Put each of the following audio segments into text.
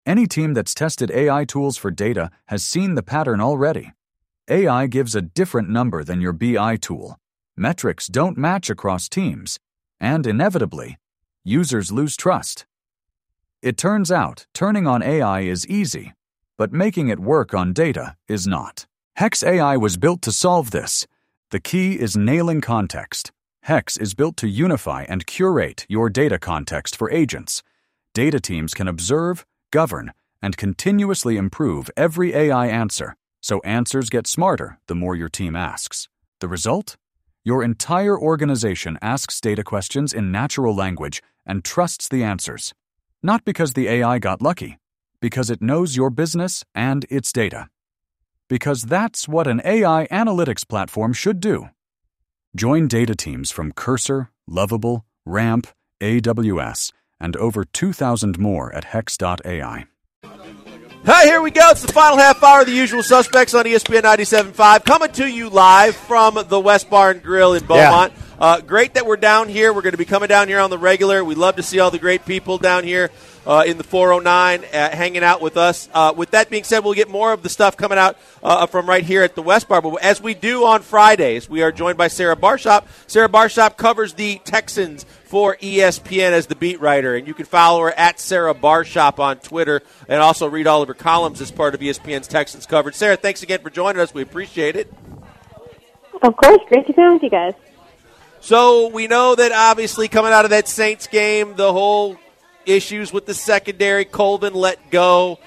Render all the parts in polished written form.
Any team that's tested AI tools for data has seen the pattern already. AI gives a different number than your BI tool. Metrics don't match across teams, and inevitably, users lose trust. It turns out turning on AI is easy, but making it work on data is not. Hex AI was built to solve this. The key is nailing context. Hex is built to unify and curate your data context for agents. Data teams can observe, govern, and continuously improve every AI answer, so answers get smarter the more your team asks. The result? Your entire organization asks data questions in natural language and trusts the answers. Not because the AI got lucky, because it knows your business and its data. Because that's what an AI analytics platform should do. Join data teams from Cursor, Lovable, Ramp, AWS, and over 2,000 more at Hex.ai. Hi, here we go. It's the final half hour of The Usual Suspects on ESPN 97.5. Coming to you live from the West Barn Grill in Beaumont. Yeah. Great that we're down here. We're going to be coming down here on the regular. We love to see all the great people down here in the 409 hanging out with us. With that being said, we'll get more of the stuff coming out from right here at the West Bar. But as we do on Fridays, we are joined by Sarah Barshop. Sarah Barshop covers the Texans for ESPN as the beat writer, and you can follow her at Sarah Barshop on Twitter and also read all of her columns as part of ESPN's Texans coverage. Sarah, thanks again for joining us. We appreciate it. Of course. Great to be with you guys. So we know that obviously coming out of that Saints game, the whole issues with the secondary, Colvin let go.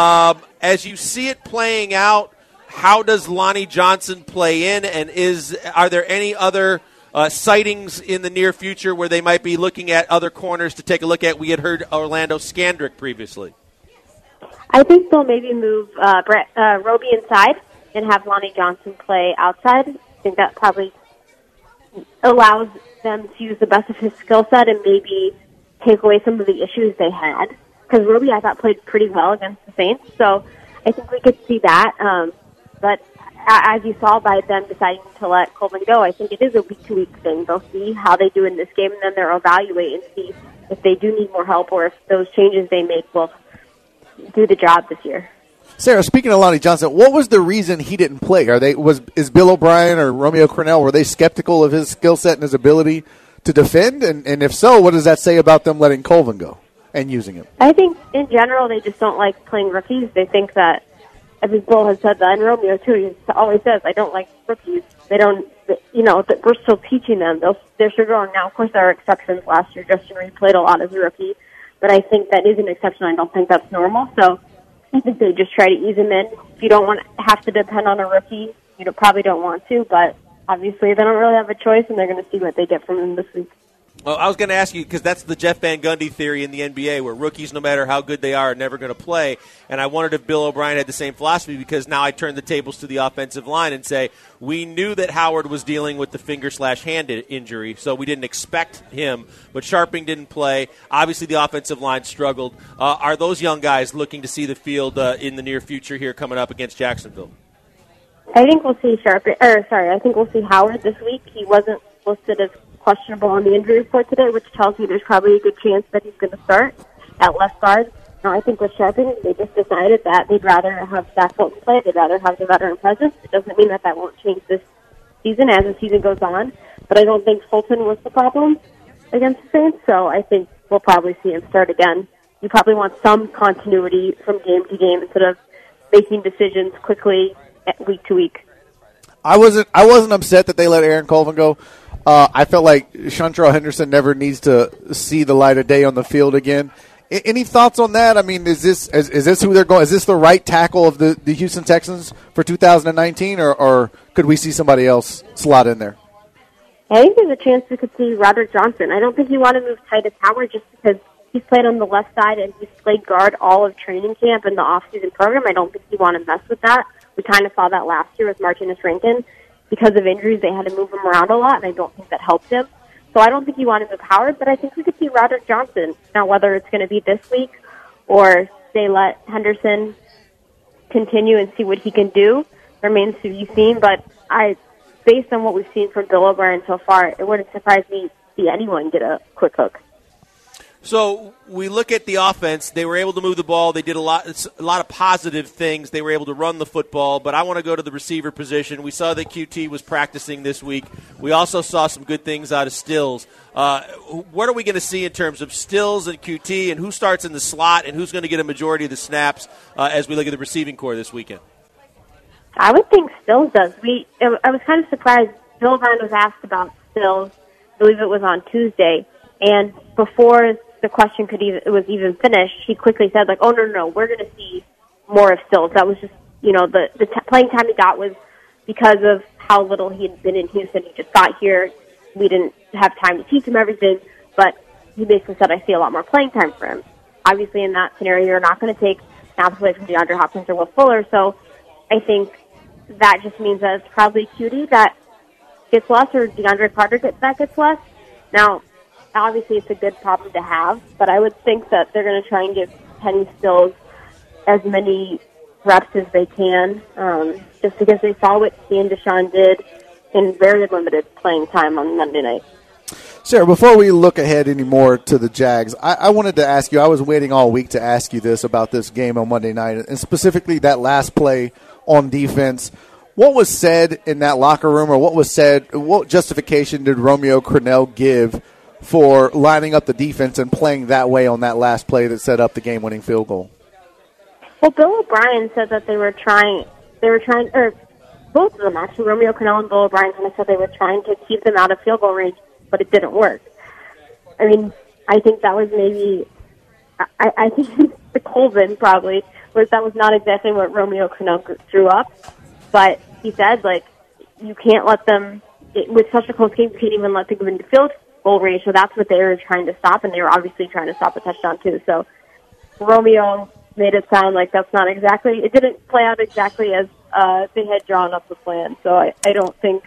As you see it playing out, how does Lonnie Johnson play in, and are there any other sightings in the near future where they might be looking at other corners to take a look at? We had heard Orlando Scandrick previously. I think they'll maybe move Roby inside and have Lonnie Johnson play outside. I think that probably allows them to use the best of his skill set and maybe take away some of the issues they had. Because Roby, I thought, played pretty well against the Saints, so I think we could see that. But as you saw by them deciding to let Colvin go, I think it is a week-to-week thing. They'll see how they do in this game, and then they'll evaluate and see if they do need more help or if those changes they make will do the job this year. Sarah, speaking of Lonnie Johnson, what was the reason he didn't play? Is Bill O'Brien or Romeo Crennel, were they skeptical of his skill set and his ability to defend? And if so, what does that say about them letting Colvin go and using him? I think in general they just don't like playing rookies. They think that, I think Bill has said that, and Romeo too, he always says, I don't like rookies. They don't, we're still teaching them. They're still growing. Now, of course, there are exceptions. Last year, Justin Reed played a lot as a rookie, but I think that is an exception. I don't think that's normal. So I think they just try to ease him in. If you don't want to have to depend on a rookie, you probably don't want to, but obviously they don't really have a choice, and they're going to see what they get from him this week. Well, I was going to ask you, because that's the Jeff Van Gundy theory in the NBA, where rookies, no matter how good they are never going to play. And I wondered if Bill O'Brien had the same philosophy, because now I turn the tables to the offensive line and say, we knew that Howard was dealing with the finger/hand injury, so we didn't expect him. But Sharping didn't play. Obviously, the offensive line struggled. Are those young guys looking to see the field in the near future here coming up against Jacksonville? I think we'll see I think we'll see Howard this week. He wasn't listed as questionable on the injury report today, which tells me there's probably a good chance that he's going to start at left guard. Now, I think with Sharping, they just decided that they'd rather have Zach Fulton play. They'd rather have the veteran presence. It doesn't mean that won't change this season as the season goes on, but I don't think Fulton was the problem against the Saints, so I think we'll probably see him start again. You probably want some continuity from game to game instead of making decisions quickly week to week. I wasn't upset that they let Aaron Colvin go. I felt like Shantrell Henderson never needs to see the light of day on the field again. Any thoughts on that? I mean, is this who they're going? Is this the right tackle of the Houston Texans for 2019, or could we see somebody else slot in there? I think there's a chance we could see Roderick Johnson. I don't think you want to move Titus Howard just because he's played on the left side and he's played guard all of training camp and the off-season program. I don't think you want to mess with that. We kind of saw that last year with Martinez Rankin. Because of injuries, they had to move him around a lot, and I don't think that helped him. So I don't think you want to move Howard, but I think we could see Roderick Johnson. Now, whether it's going to be this week or they let Henderson continue and see what he can do remains to be seen. But based on what we've seen from Bill O'Brien so far, it wouldn't surprise me to see anyone get a quick hook. So we look at the offense. They were able to move the ball. They did a lot of positive things. They were able to run the football. But I want to go to the receiver position. We saw that QT was practicing this week. We also saw some good things out of Stills. What are we going to see in terms of Stills and QT, and who starts in the slot, and who's going to get a majority of the snaps as we look at the receiving core this weekend? I would think Stills does. I was kind of surprised. Bill O'Brien was asked about Stills. I believe it was on Tuesday, and before the question was even finished, he quickly said, like, oh, no, we're going to see more of Stills. That was just, the playing time he got was because of how little he had been in Houston. He just got here. We didn't have time to teach him everything, but he basically said, I see a lot more playing time for him. Obviously, in that scenario, you're not going to take snaps away from DeAndre Hopkins or Will Fuller, so I think that just means that it's probably QT that gets less or DeAndre Carter gets less. Now, obviously, it's a good problem to have, but I would think that they're going to try and give Penny Stills as many reps as they can, just because they saw what he and Deshaun did in very limited playing time on Monday night. Sarah, before we look ahead anymore to the Jags, I wanted to ask you, I was waiting all week to ask you this about this game on Monday night, and specifically that last play on defense. What was said in that locker room, or what justification did Romeo Crennel give for lining up the defense and playing that way on that last play that set up the game-winning field goal? Well, Bill O'Brien said that they were trying, or both of them actually, Romeo Crennel and Bill O'Brien kind of said they were trying to keep them out of field goal range, but it didn't work. I mean, I think that was maybe, I think the Colvin probably, that was not exactly what Romeo Crennel drew up, but he said, like, you can't let them, with such a close game, you can't even let them go into field goal range, so that's what they were trying to stop, and they were obviously trying to stop a touchdown too. So Romeo made it sound like that's not exactly, it didn't play out exactly as they had drawn up the plan. So I don't think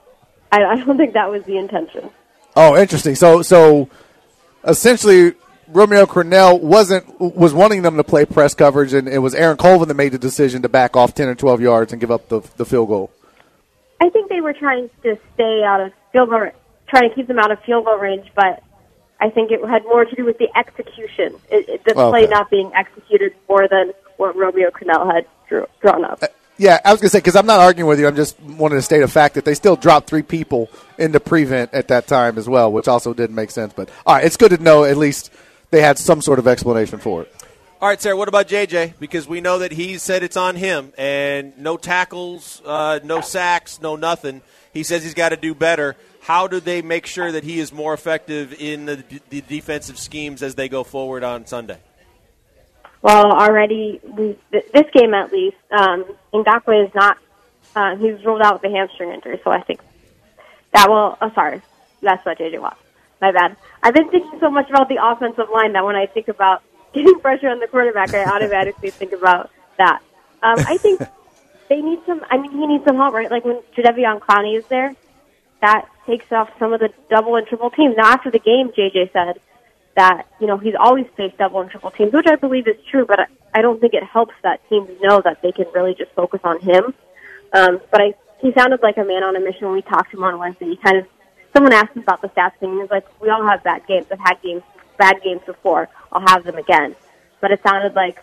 that was the intention. Oh, interesting. So essentially, Romeo Crennel was wanting them to play press coverage, and it was Aaron Colvin that made the decision to back off 10 or 12 yards and give up the field goal. I think they were trying to stay out of field goal, trying to keep them out of field goal range, but I think it had more to do with the execution. The play not being executed more than what Romeo Crennel had drawn up. Yeah, I was going to say, because I'm not arguing with you, I'm just wanting to state a fact that they still dropped 3 people into prevent at that time as well, which also didn't make sense. But, all right, it's good to know at least they had some sort of explanation for it. All right, Sarah, what about JJ? Because we know that he said it's on him, and no tackles, no sacks, no nothing. He says he's got to do better. How do they make sure that he is more effective in the defensive schemes as they go forward on Sunday? Well, already, this game at least, Ngakoue is not, he's ruled out with a hamstring injury, so I think that will, that's not JJ Watt. My bad. I've been thinking so much about the offensive line that when I think about getting pressure on the quarterback, I automatically think about that. I think he needs some help, right? Like when Jadeveon Clowney is there, that takes off some of the double and triple teams. Now, after the game, JJ said that, he's always faced double and triple teams, which I believe is true, but I don't think it helps that teams know that they can really just focus on him. But he sounded like a man on a mission when we talked to him on Wednesday. Someone asked him about the stats thing, and he was like, we all have bad games. I've had bad games before. I'll have them again. But it sounded like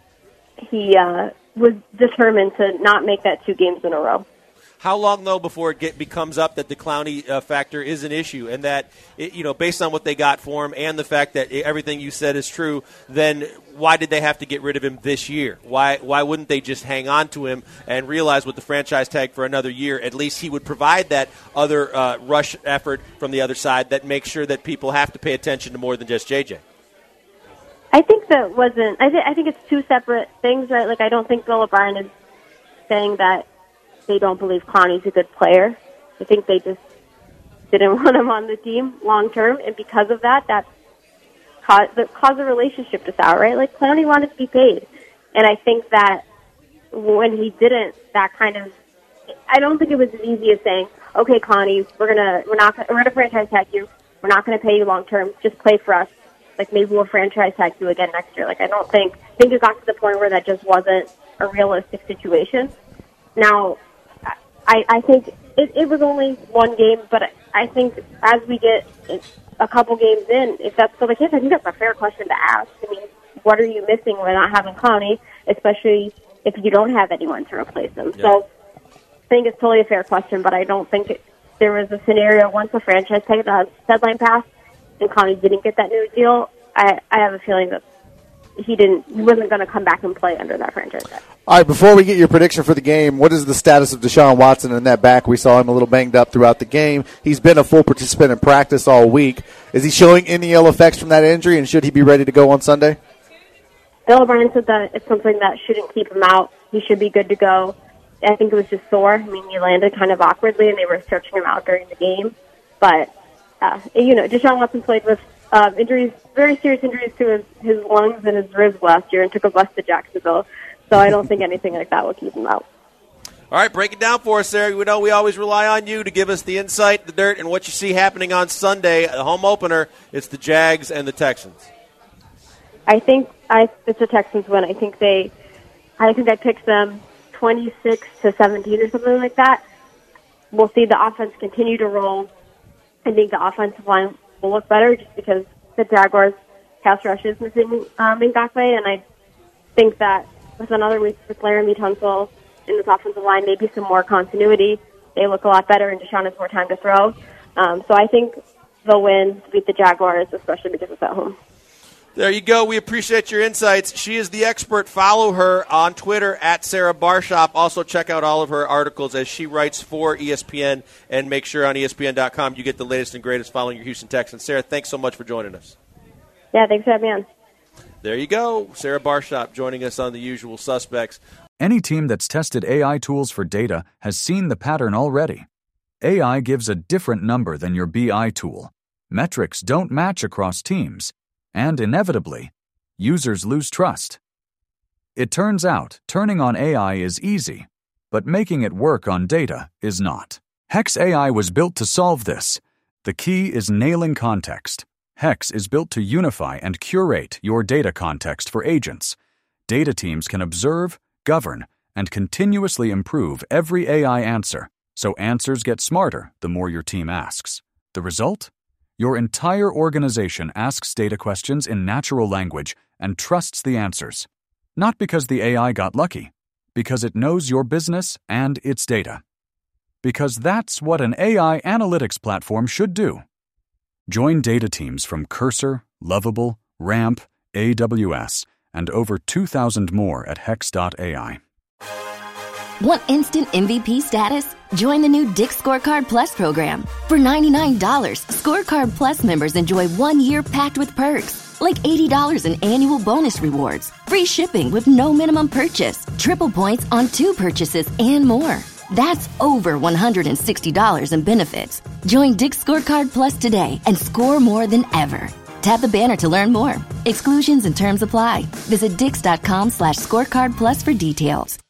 he was determined to not make that 2 games in a row. How long, though, before it becomes up that the Clowney factor is an issue and that, based on what they got for him and the fact that everything you said is true, then why did they have to get rid of him this year? Why wouldn't they just hang on to him and realize with the franchise tag for another year, at least he would provide that other rush effort from the other side that makes sure that people have to pay attention to more than just JJ? I think that wasn't – I think it's 2 separate things, right? Like, I don't think Bill O'Brien is saying that they don't believe Clowney's a good player. I think they just didn't want him on the team long term, and because of that caused the relationship to sour, right? Like, Clowney wanted to be paid, and I think that when he didn't, that kind of, I don't think it was as easy as saying, okay, Clowney, we're gonna franchise tag you. We're not gonna pay you long term. Just play for us. Like, maybe we'll franchise tag you again next year. Like, I think it got to the point where that just wasn't a realistic situation. Now, I think it was only 1 game, but I think as we get a couple games in, if that's still the case, I think that's a fair question to ask. I mean, what are you missing by not having Clowney, especially if you don't have anyone to replace him? Yeah. So I think it's totally a fair question, but I don't think there was a scenario once the franchise deadline passed and Clowney didn't get that new deal. I have a feeling that he wasn't going to come back and play under that franchise tag. All right, before we get your prediction for the game, what is the status of Deshaun Watson in that back? We saw him a little banged up throughout the game. He's been a full participant in practice all week. Is he showing any ill effects from that injury, and should he be ready to go on Sunday? Bill O'Brien said that it's something that shouldn't keep him out. He should be good to go. I think it was just sore. I mean, he landed kind of awkwardly, and they were stretching him out during the game. But, Deshaun Watson played with injuries, very serious injuries to his lungs and his ribs last year and took a bus to Jacksonville. So I don't think anything like that will keep him out. All right, break it down for us, Sarah. We know we always rely on you to give us the insight, the dirt, and what you see happening on Sunday. The home opener, it's the Jags and the Texans. I think it's a Texans win. I think I picked them 26-17 or something like that. We'll see the offense continue to roll. I think the offensive line will look better just because the Jaguars' pass rush is missing Ngakoue, and I think that with another week with Laramie Tunsil in this offensive line, maybe some more continuity, they look a lot better, and Deshaun has more time to throw. So I think they'll win, beat the Jaguars, especially because it's at home. There you go. We appreciate your insights. She is the expert. Follow her on Twitter at Sarah Barshop. Also check out all of her articles as she writes for ESPN, and make sure on ESPN.com you get the latest and greatest following your Houston Texans. Sarah, thanks so much for joining us. Yeah, thanks for having me on. There you go. Sarah Barshop joining us on The Usual Suspects. Any team that's tested AI tools for data has seen the pattern already. AI gives a different number than your BI tool. Metrics don't match across teams. And inevitably, users lose trust. It turns out turning on AI is easy, but making it work on data is not. Hex AI was built to solve this. The key is nailing context. Hex is built to unify and curate your data context for agents. Data teams can observe, govern, and continuously improve every AI answer, so answers get smarter the more your team asks. The result? Your entire organization asks data questions in natural language and trusts the answers. Not because the AI got lucky, because it knows your business and its data. Because that's what an AI analytics platform should do. Join data teams from Cursor, Lovable, Ramp, AWS, and over 2,000 more at Hex.ai. Want instant MVP status? Join the new Dick's Scorecard Plus program. For $99, Scorecard Plus members enjoy 1 year packed with perks, like $80 in annual bonus rewards, free shipping with no minimum purchase, triple points on 2 purchases, and more. That's over $160 in benefits. Join Dick's Scorecard Plus today and score more than ever. Tap the banner to learn more. Exclusions and terms apply. Visit Dix.com/scorecard plus for details.